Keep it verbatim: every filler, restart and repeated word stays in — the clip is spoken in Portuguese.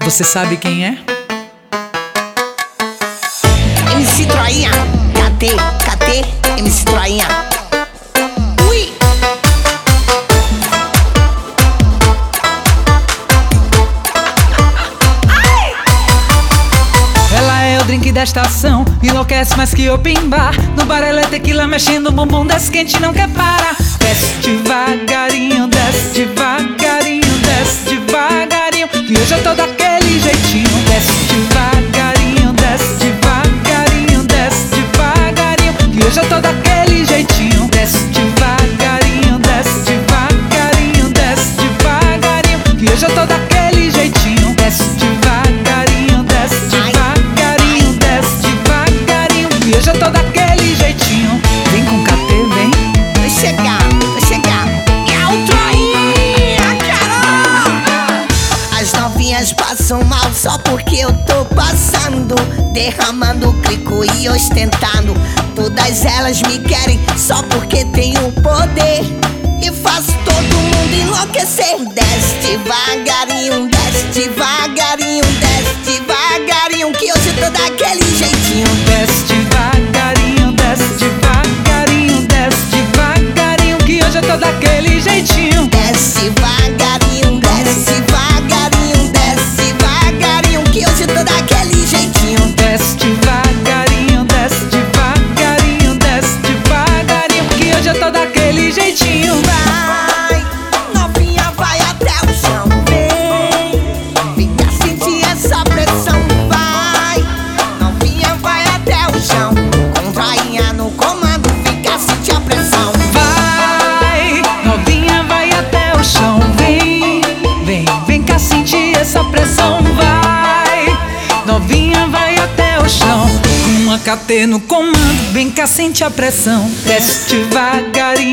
Você sabe quem é? M C Troinha, cadê, cadê M C Troinha? Ui! Ela é o drink da estação, enlouquece mais que open bar. No bar ela é tequila mexendo, o bumbum desce quente não quer parar. Desce devagarinho, desce devagarinho, desce devagarinho, que hoje eu tô daquele jeitinho. Desce devagarinho, desce devagarinho, desce devagarinho, que hoje eu tô daquele jeitinho. Desce devagarinho, desce devagarinho, desce devagarinho, que hoje eu tô daquele jeitinho. Desce devagarinho, desce devagarinho, desce devagarinho, que hoje eu tô daquele jeitinho. Vem com K T, vem. Vai chegar, vai chegar. É o Troinha, caramba! As novinhas passam mal só porque eu tô passando, derramando clico e ostentando. Todas elas me querem só porque tenho poder e faço todo mundo enlouquecer. Desce devagarinho, desce devagarinho, desce devagarinho, que hoje eu tô daquele jeitinho. Desce devagarinho, desce devagarinho, desce devagarinho, que hoje eu tô daquele jeitinho. Desce devagarinho, desce devagarinho, desce devagarinho, que hoje eu tô daquele jeitinho. Desce devagarinho, desce devagarinho, desce devagarinho, que hoje eu tô daquele jeitinho. Vai, novinha, vai até o chão, vem, fica sentir essa pressão. Vai, novinha, vai até o chão, com Troinha no comando, fica sentir a pressão. Vai, novinha, vai até o chão. Vem, vem, vem cá sentir essa pressão. Vai, novinha, vai até o chão, com uma K T no comando, vem cá sentir a pressão. Desce devagarinho.